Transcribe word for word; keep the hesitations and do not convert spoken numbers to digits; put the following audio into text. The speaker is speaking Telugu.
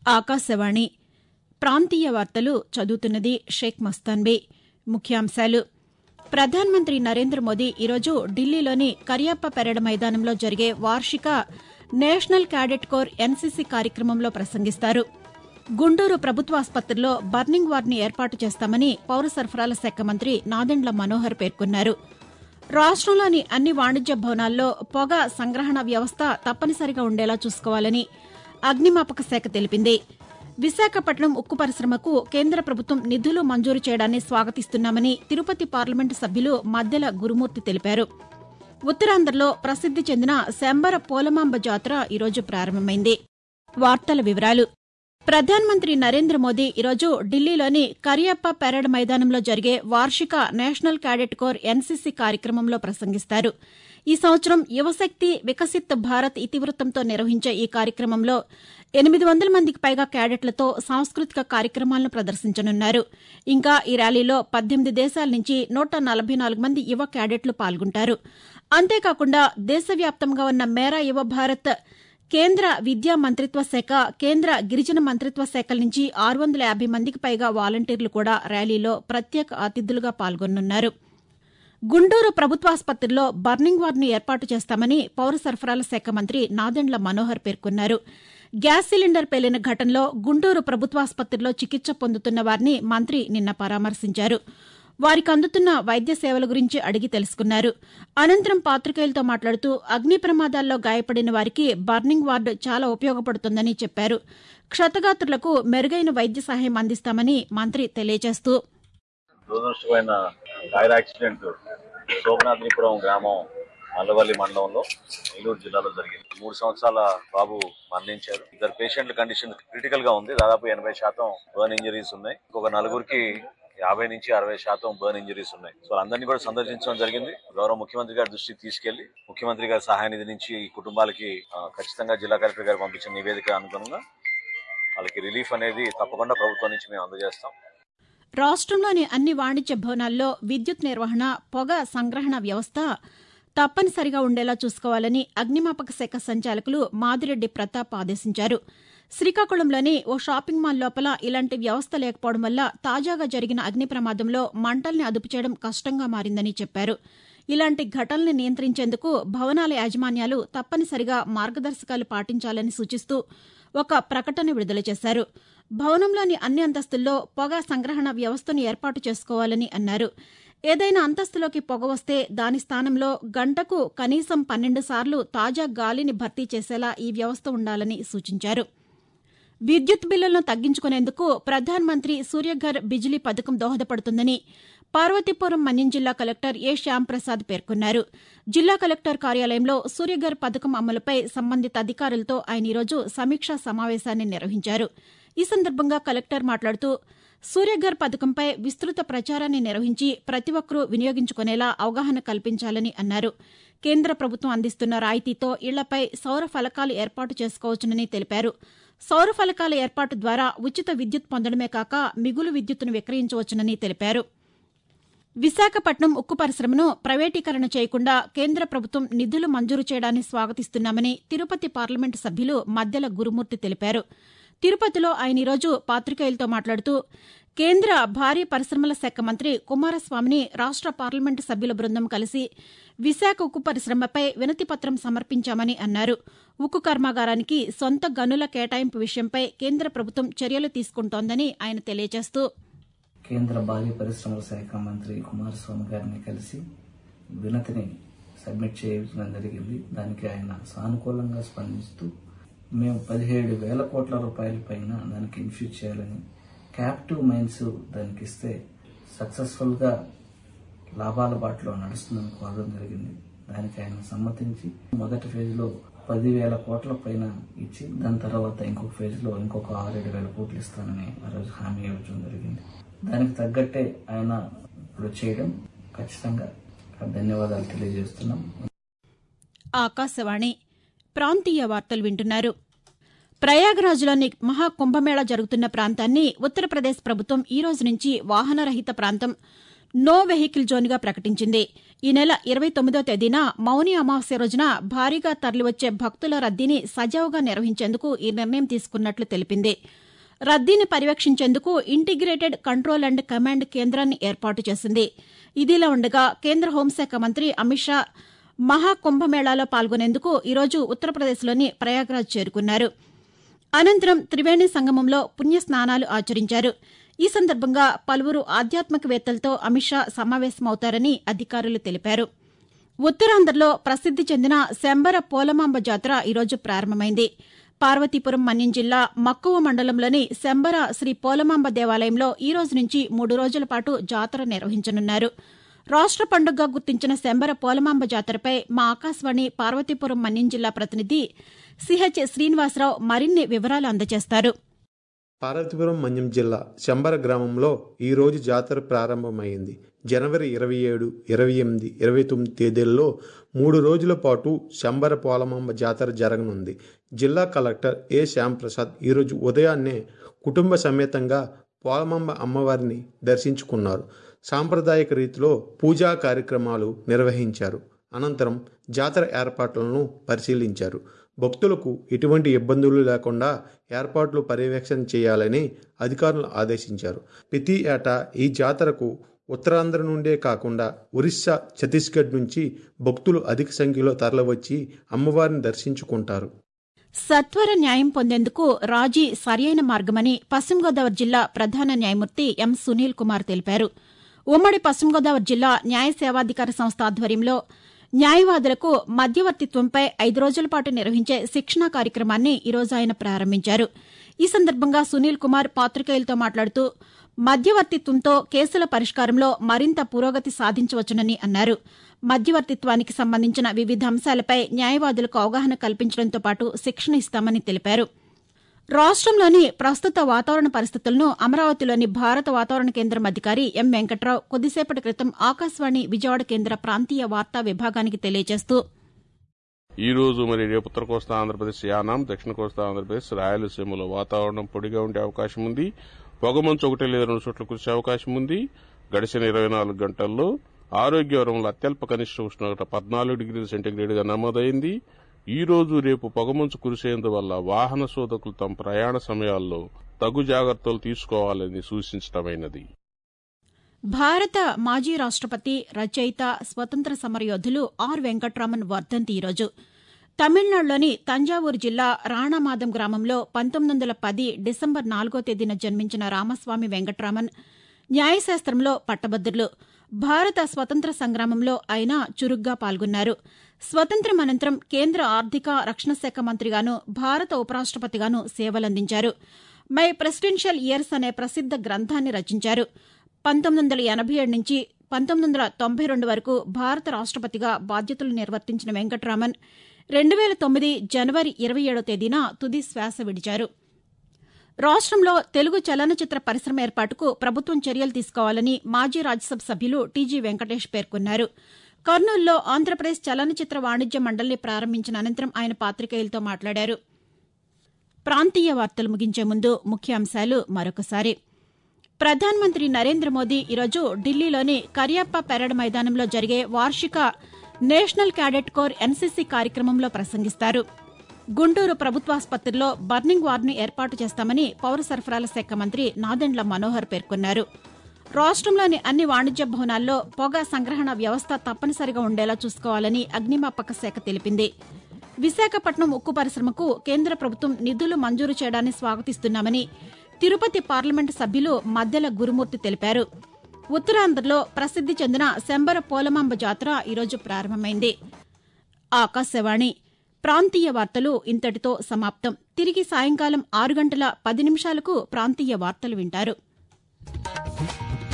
ఆకాశవాణి ప్రాంతీయ వార్తలు చదువుతున్నది షేక్ మస్తాన్బీ. ముఖ్యాంశాలు. ప్రధానమంత్రి నరేంద్ర మోదీ ఈరోజు ఢిల్లీలోని కరియప్ప పెరేడ్ మైదానంలో జరిగే వార్షిక నేషనల్ క్యాడెట్ కోర్ ఎన్సీసీ కార్యక్రమంలో ప్రసంగిస్తారు. గుంటూరు ప్రభుత్వాసుపత్రిలో బర్నింగ్ వార్డుని ఏర్పాటు చేస్తామని పౌర సరఫరాల శాఖ మంత్రి నాదెండ్ల మనోహర్ పేర్కొన్నారు. రాష్టంలోని అన్ని వాణిజ్య భవనాల్లో పొగ సంగ్రహణ వ్యవస్థ తప్పనిసరిగా ఉండేలా చూసుకోవాలని అగ్నిమాపక శాఖ తెలిపింది. విశాఖపట్నం ఉక్కు పరిశ్రమకు కేంద్ర ప్రభుత్వం నిధులు మంజూరు చేయడాన్ని స్వాగతిస్తున్నామని తిరుపతి పార్లమెంటు సభ్యులు మద్దెల గురుమూర్తి తెలిపారు. ఉత్తరాంధ్రలో ప్రసిద్ది చెందిన శంబర పోలమాంబ జాతర ఈరోజు ప్రారంభమైంది. వార్తల వివరాలు. ప్రధానమంత్రి నరేంద్ర మోదీ ఈరోజు ఢిల్లీలోని కరియప్ప పెరేడ్ మైదానంలో జరిగే వార్షిక నేషనల్ క్యాడెట్ కోర్ ఎన్సీసీ కార్యక్రమంలో ప్రసంగిస్తారు. ఈ సంవత్సరం యువశక్తి వికసిత్ భారత్ ఇతివృత్తంతో నిర్వహించే ఈ కార్యక్రమంలో ఎనిమిది వందల మందికి పైగా క్యాడెట్లతో సాంస్కృతిక కార్యక్రమాలను ప్రదర్శించనున్నారు. ఇంకా ఈ ర్యాలీలో పద్దెనిమిది దేశాల నుంచి నూట నలభై నాలుగు మంది యువ క్యాడెట్లు పాల్గొంటారు. అంతేకాకుండా దేశవ్యాప్తంగా ఉన్న మేరా యువ భారత్, కేంద్ర విద్యా మంత్రిత్వ శాఖ, కేంద్ర గిరిజన మంత్రిత్వ శాఖల నుంచి ఆరు వందల యాభై మందికి పైగా వాలంటీర్లు కూడా ర్యాలీలో ప్రత్యేక అతిథులుగా పాల్గొనున్నారు. గుంటూరు ప్రభుత్వాసుపత్రిలో బర్నింగ్ వార్డును ఏర్పాటు చేస్తామని పౌర సరఫరాల శాఖ మంత్రి నాదెండ్ల మనోహర్ పేర్కొన్నారు. గ్యాస్ సిలిండర్ పేలిన ఘటనలో గుంటూరు ప్రభుత్వాసుపత్రిలో చికిత్స పొందుతున్న వారిని మంత్రి నిన్న పరామర్శించారు. వారికి అందుతున్న వైద్య సేవల గురించి అడిగి తెలుసుకున్నారు. అనంతరం పాతికేయులతో మాట్లాడుతూ అగ్ని ప్రమాదాల్లో గాయపడిన వారికి బర్నింగ్ వార్డు చాలా ఉపయోగపడుతుందని చెప్పారు. క్షతగాత్రులకు మెరుగైన వైద్య సహాయం అందిస్తామని మంత్రి తెలియజేస్తూ దురదృష్టమైన టైర్ యాక్సిడెంట్ సోమనాథ్నిపురం గ్రామం మల్లవల్లి మండలంలో నెల్లూరు జిల్లాలో జరిగింది. మూడు సంవత్సరాల బాబు మరణించారు. ఇద్దరు పేషెంట్ల కండిషన్ క్రిటికల్ గా ఉంది. దాదాపు ఎనభై శాతం బర్న్ ఇంజరీస్ ఉన్నాయి. ఇంకొక నలుగురికి యాభై నుంచి అరవై శాతం బర్న్ ఇంజరీస్ ఉన్నాయి. సో అందరినీ కూడా సందర్శించడం జరిగింది. గౌరవ ముఖ్యమంత్రి గారి దృష్టికి తీసుకెళ్లి ముఖ్యమంత్రి గారి సహాయ నిధి నుంచి ఈ కుటుంబాలకి ఖచ్చితంగా జిల్లా కలెక్టర్ గారు పంపించిన నివేదిక అనుగుణంగా వాళ్ళకి రిలీఫ్ అనేది తప్పకుండా ప్రభుత్వం నుంచి మేము అందజేస్తాం. రాష్టంలోని అన్ని వాణిజ్య భవనాల్లో విద్యుత్ నిర్వహణ, పొగ సంగ్రహణ వ్యవస్థ తప్పనిసరిగా ఉండేలా చూసుకోవాలని అగ్నిమాపక శాఖ సంచాలకులు మాదిరెడ్డి ప్రతాప్ ఆదేశించారు. శ్రీకాకుళంలోని ఓ షాపింగ్ మాల్ లోపల ఇలాంటి వ్యవస్థ లేకపోవడం వల్ల తాజాగా జరిగిన అగ్ని ప్రమాదంలో మంటల్ని అదుపు చేయడం కష్టంగా మారిందని చెప్పారు. ఇలాంటి ఘటనల్ని నియంత్రించేందుకు భవనాల యాజమాన్యాలు తప్పనిసరిగా మార్గదర్శకాలు పాటించాలని సూచిస్తూ ఒక ప్రకటన విడుదల చేశారు. భవనంలోని అన్ని అంతస్తుల్లో పొగ సంగ్రహణ వ్యవస్థను ఏర్పాటు చేసుకోవాలని అన్నారు. ఏదైనా అంతస్తులోకి పొగ వస్తే దాని స్థానంలో గంటకు కనీసం పన్నెండు సార్లు తాజా గాలిని భర్తీ చేసేలా ఈ వ్యవస్థ ఉండాలని సూచించారు. విద్యుత్ బిల్లులను తగ్గించుకునేందుకు ప్రధానమంత్రి సూర్యఘర్ బిజిలీ పథకం దోహదపడుతుందని పార్వతీపురం మన్యం జిల్లా కలెక్టర్ ఏ శ్యాంప్రసాద్ పేర్కొన్నారు. జిల్లా కలెక్టర్ కార్యాలయంలో సూర్యఘర్ పథకం అమలుపై సంబంధిత అధికారులతో ఆయన ఈరోజు సమీక్షా సమావేశాన్ని నిర్వహించారు. ఈ సందర్భంగా కలెక్టర్ మాట్లాడుతూ సూర్యఘర్ పథకంపై విస్తృత ప్రచారాన్ని నిర్వహించి ప్రతి ఒక్కరూ వినియోగించుకునేలా అవగాహన కల్పించాలని అన్నారు. కేంద్ర ప్రభుత్వం అందిస్తున్న రాయితీతో ఇళ్లపై సౌర ఫలకాలు ఏర్పాటు చేసుకోవచ్చునని తెలిపారు. సౌర ఫలకాల ఏర్పాటు ద్వారా ఉచిత విద్యుత్ పొందడమే కాక మిగులు విద్యుత్తును విక్రయించవచ్చునని తెలిపారు. విశాఖపట్నం ఉక్కు పరిశ్రమను ప్రైవేటీకరణ చేయకుండా కేంద్ర ప్రభుత్వం నిధులు మంజూరు చేయడాన్ని స్వాగతిస్తున్నామని తిరుపతి పార్లమెంటు సభ్యులు మద్దెల గురుమూర్తి తెలిపారు. తిరుపతిలో ఆయన ఈరోజు పాతికేయులతో మాట్లాడుతూ కేంద్ర భారీ పరిశ్రమల శాఖ మంత్రి కుమారస్వామిని రాష్ట పార్లమెంటు సభ్యుల బృందం కలిసి విశాఖ ఉక్కు పరిశ్రమపై వినతిపత్రం సమర్పించామని అన్నారు. ఉక్కు కర్మాగారానికి సొంత గనుల కేటాయింపు విషయంపై కేంద్ర ప్రభుత్వం చర్యలు తీసుకుంటోందని ఆయన తెలియజేస్తూ కేంద్ర భారీ పరిశ్రమల శాఖ మంత్రి కుమారస్వామి గారిని కలిసి వినతిని సబ్మిట్ చేయడం జరిగింది. దానికి ఆయన సానుకూలంగా స్పందిస్తూ మేము పదిహేడు వేల కోట్ల రూపాయల పైన దానికి ఇన్ఫ్యూజ్ చేయాలని, క్యాప్టివ్ మైన్స్ దానికి ఇస్తే సక్సెస్ఫుల్ గా లాభాల బాటలో నడుస్తుందని కోరడం జరిగింది. దానికి ఆయన సమ్మతించి మొదటి ఫేజ్ లో పదివేల కోట్ల పైన ఇచ్చి దాని తర్వాత ఇంకొక ఫేజ్ లో ఇంకొక ఆరేడు వేల కోట్లు ఇస్తానని ఆ రోజు హామీ ఇవ్వడం జరిగింది. దానికి తగ్గట్టే ఆయన ఇప్పుడు చేయడం ఖచ్చితంగా ధన్యవాదాలు తెలియజేస్తున్నాం. ఆకాశవాణి ప్రాంతీయ వార్తలు వింటున్నారు. ప్రయాగ్రాజ్లోని మహాకుంభమేళా జరుగుతున్న ప్రాంతాన్ని ఉత్తరప్రదేశ్ ప్రభుత్వం ఈ రోజు నుంచి వాహనరహిత ప్రాంతం, నో వెహికల్ జోన్గా ప్రకటించింది. ఈ నెల ఇరవై తొమ్మిదో తేదీన మౌని అమావాస్య రోజున భారీగా తరలివచ్చే భక్తుల రద్దీని సజావుగా నిర్వహించేందుకు ఈ నిర్ణయం తీసుకున్నట్లు తెలిపింది. రద్దీని పర్యవేక్షించేందుకు ఇంటిగ్రేటెడ్ కంట్రోల్ అండ్ కమాండ్ కేంద్రాన్ని ఏర్పాటు చేసింది. ఇదిలా ఉండగా కేంద్ర హోంశాఖ మంత్రి అమిత్ షా మహాకుంభమేళాలో పాల్గొనేందుకు ఈరోజు ఉత్తరప్రదేశ్లోని ప్రయాగ్రాజ్ చేరుకున్నారు. అనంతరం త్రివేణి సంగమంలో పుణ్యస్నానాలు ఆచరించారు. ఈ సందర్భంగా పలువురు ఆధ్యాత్మికవేత్తలతో అమిత్ షా సమావేశమవుతారని అధికారులు తెలిపారు. ఉత్తరాంధ్రలో ప్రసిద్ది చెందిన శంబర పోలమాంబ జాతర ఈరోజు ప్రారంభమైంది. పార్వతీపురం మన్యం జిల్లా మక్కువ మండలంలోని శంబర శ్రీ పోలమాంబ దేవాలయంలో ఈ రోజు నుంచి మూడు రోజుల పాటు జాతర నిర్వహించనున్నారు. రాష్ట పండుగగా గుర్తించిన శంబర పోలమాంబ జాతరపై మా ఆకాశవాణి పార్వతీపురం మన్యం జిల్లా ప్రతినిధి సిహెచ్ శ్రీనివాసరావు మరిన్ని వివరాలు అందజేస్తారు. పార్వతీపురం మన్యం జిల్లా శంబర గ్రామంలో ఈ రోజు జాతర ప్రారంభమైంది. జనవరి ఇరవై ఏడు ఇరవై ఎనిమిది ఇరవై తొమ్మిది తేదీల్లో మూడు రోజుల పాటు శంబర పోలమాంబ జాతర జరగనుంది. జిల్లా కలెక్టర్ ఏ శ్యాంప్రసాద్ ఈరోజు ఉదయాన్నే కుటుంబ సమేతంగా పోలమాంబ అమ్మవారిని దర్శించుకున్నారు. సాంప్రదాయక రీతిలో పూజా కార్యక్రమాలు నిర్వహించారు. అనంతరం జాతర ఏర్పాట్లను పరిశీలించారు. భక్తులకు ఎటువంటి ఇబ్బందులు లేకుండా ఏర్పాట్లు పర్యవేక్షణ చేయాలని అధికారులు ఆదేశించారు. ప్రతి ఏటా ఈ జాతరకు ఉత్తరాంధ్ర నుండే కాకుండా ఒరిస్సా, ఛత్తీస్గఢ్ నుంచి భక్తులు అధిక సంఖ్యలో తరలివచ్చి అమ్మవారిని దర్శించుకుంటారు. సత్వర న్యాయం పొందేందుకు రాజీ సరియైన మార్గమని పశ్చిమ గోదావరి జిల్లా ప్రధాన న్యాయమూర్తి ఎం సునీల్ కుమార్ తెలిపారు. ఉమ్మడి పశ్చిమ గోదావరి జిల్లా న్యాయ సేవాధికార సంస్థ ఆధ్వర్యంలో న్యాయవాదులకు మధ్యవర్తిత్వంపై ఐదు రోజుల పాటు నిర్వహించే శిక్షణా కార్యక్రమాన్ని ఈరోజు ఆయన ప్రారంభించారు. ఈ సందర్భంగా సునీల్ కుమార్ పాతికేయులతో మాట్లాడుతూ మధ్యవర్తిత్వంతో కేసుల పరిష్కారంలో మరింత పురోగతి సాధించవచ్చునని అన్నారు. మధ్యవర్తిత్వానికి సంబంధించిన వివిధ అంశాలపై న్యాయవాదులకు అవగాహన కల్పించడంతో పాటు శిక్షణ ఇస్తామని తెలిపారు. రాష్టంలోని ప్రస్తుత వాతావరణ పరిస్థితులను అమరావతిలోని భారత వాతావరణ కేంద్రం అధికారి ఎం వెంకట్రావు కొద్దిసేపటి క్రితం ఆకాశవాణి విజయవాడ కేంద్ర ప్రాంతీయ వార్తా విభాగానికి తెలియజేస్తూ ఈ రోజు మరి రేపు ఉత్తర కోస్తా ఆంధ్రప్రదేశ్, యానాం, దక్షిణ కోస్తా ఆంధ్రప్రదేశ్, రాయలసీమలో వాతావరణం పొడిగా ఉండే అవకాశం ఉంది. పొగమంచు ఒకటి లేదా రెండు చోట్ల కురిసే అవకాశం ఉంది. గడిచిన ఇరవై నాలుగు గంటల్లో ఆరోగ్యవరంలో అత్యల్ప కనిష్ట ఉష్ణోగ్రత పద్నాలుగు డిగ్రీల సెంటీగ్రేడ్గా నమోదైంది. ఈ రోజు రేపు పొగమంచు కురిసేందువల్ల వాహన సోదకులు తమ ప్రయాణ సమయాల్లో తగు జాగ్రత్తలు తీసుకోవాలని సూచించడమైనది. భారత మాజీ రాష్టపతి, రచయిత, స్వతంత్ర సమరయోధులు ఆర్ వెంకట్రామన్ వర్ధంతి ఈరోజు. తమిళనాడులోని తంజావూరు జిల్లా రాణామాదం గ్రామంలో పంతొమ్మిది వందల పది డిసెంబర్ నాలుగో తేదీన జన్మించిన రామస్వామి వెంకట్రామన్ న్యాయశాస్త్రంలో పట్టభద్రులు. భారత స్వతంత్ర సంగ్రామంలో ఆయన చురుగ్గా పాల్గొన్నారు. స్వతంత్రం అనంతరం కేంద్ర ఆర్థిక, రక్షణ శాఖ మంత్రిగాను, భారత ఉపరాష్టపతిగాను సేవలందించారు. మై ప్రెసిడెన్షియల్ ఇయర్స్ అనే ప్రసిద్ద గ్రంథాన్ని రచించారు. పంతొమ్మిది వందల ఎనభై ఏడు నుంచి పంతొమ్మిది వందల తొంభై రెండు వరకు భారత రాష్టపతిగా బాధ్యతలు నిర్వర్తించిన వెంకట్రామన్ రెండు వేల తొమ్మిది జనవరి ఇరవై ఏడో తేదీన తుది శ్వాస విడిచారు. రాష్టంలో తెలుగు చలనచిత్ర పరిశ్రమ ఏర్పాటుకు ప్రభుత్వం చర్యలు తీసుకోవాలని మాజీ రాజ్యసభ సభ్యులు టీజీ వెంకటేష్ పేర్కొన్నారు. కర్నూలులో ఆంధ్రప్రదేశ్ చలనచిత్ర వాణిజ్య మండలిని ప్రారంభించిన అనంతరం ఆయన పాతికేయులతో మాట్లాడారు. ప్రాంతీయ వార్తలు ముగించే ముందు ముఖ్యాంశాలు మరొకసారి. ప్రధానమంత్రి నరేంద్ర మోదీ ఈరోజు ఢిల్లీలోని కరియప్ప పెరేడ్ మైదానంలో జరిగే వార్షిక నేషనల్ క్యాడెట్ కోర్ ఎన్సీసీ కార్యక్రమంలో ప్రసంగిస్తారు. గుంటూరు ప్రభుత్వాసుపత్రిలో బర్నింగ్ వార్డును ఏర్పాటు చేస్తామని పౌర సరఫరాల శాఖ మంత్రి నాదెండ్ల మనోహర్ పేర్కొన్నారు. రాష్టంలోని అన్ని వాణిజ్య భవనాల్లో పొగ సంగ్రహణ వ్యవస్థ తప్పనిసరిగా ఉండేలా చూసుకోవాలని అగ్నిమాపక శాఖ తెలిపింది. విశాఖపట్నం ఉక్కు పరిశ్రమకు కేంద్ర ప్రభుత్వం నిధులు మంజూరు చేయడాన్ని స్వాగతిస్తున్నామని తిరుపతి పార్లమెంటు సభ్యులు మద్దెల గురుమూర్తి తెలిపారు. ఉత్తరాంధ్రలో ప్రసిద్ది చెందిన శంబర పోలమాంబ జాతర ఈరోజు ప్రారంభమైంది. ఆకాశవాణి ప్రాంతీయ వార్తలు ఇంతటితో సమాప్తం. తిరిగి సాయంకాలం ఆరు గంటల పది నిమిషాలకు ప్రాంతీయ వార్తలు వింటారు.